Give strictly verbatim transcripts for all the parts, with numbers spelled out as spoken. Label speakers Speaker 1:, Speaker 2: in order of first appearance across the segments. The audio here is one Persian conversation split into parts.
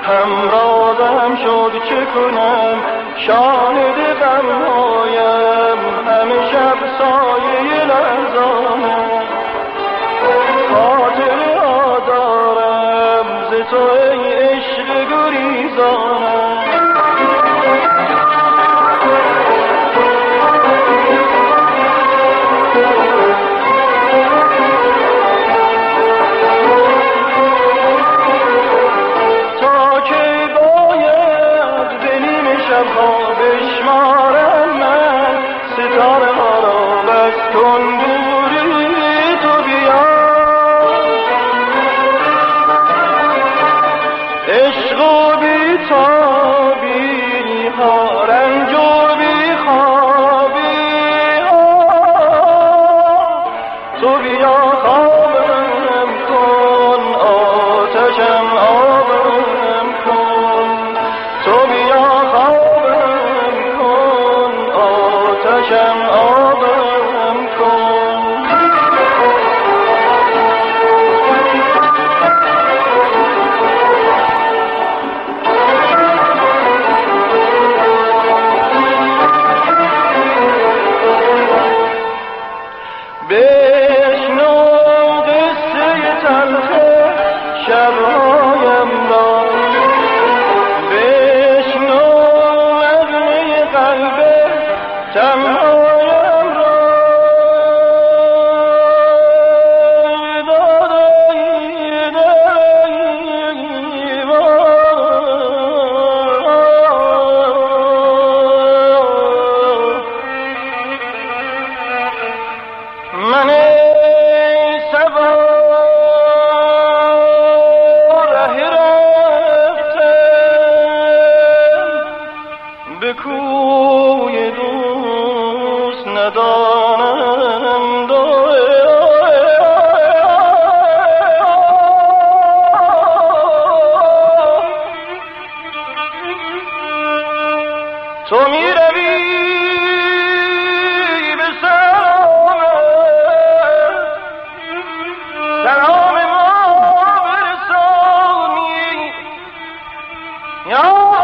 Speaker 1: همرازم شد چه کنم، شاهد غمهایم همه شب سایه لرزانم. خاطره ها دارم ز تو ای عشق گریزانم. بشمارم من ستاره ها را بس کن دوری تو بیا. عشق و بی تابی ها رنج و بی خوابی ها تو بیا خوابم کن آتشم آبم کن. تو بیا آتشم آبم کن. بشنو قصه تلخ شبهایم را، بشنو نغمه قلب تنهایم را. من ای صبا ره رفتم به کوی دوست ندانم تو می روی به سلام، سلام ما برسانی یا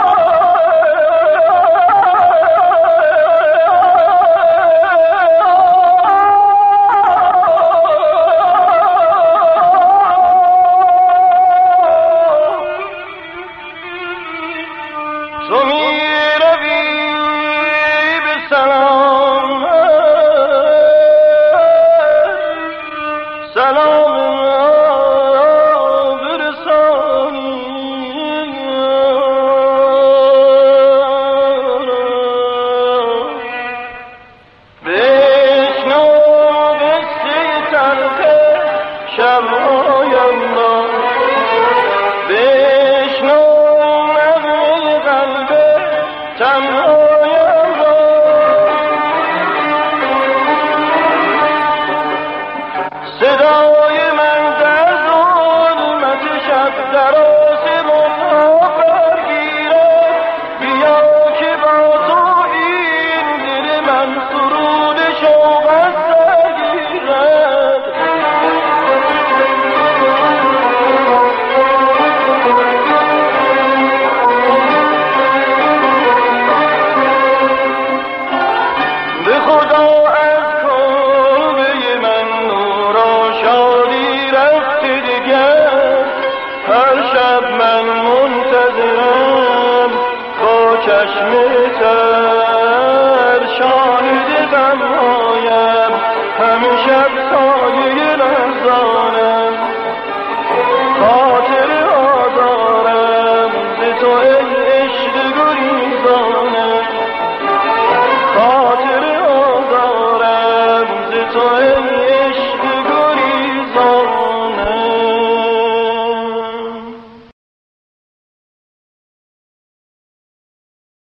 Speaker 1: تو می روی به سلام، سلام برسانی. بشنو قصه تلخ شبهایم را، بشنو تنهایم را. صدای من در ظلمت شب در آسمان ها برگیرد. بیا که با تو این دل من سرود شوق از سر گیرد. به خدا از کعبه من نور و شادی رفته دیگر. هر شب من منتظرم با چشم تر، شاهد غمهایم همیشه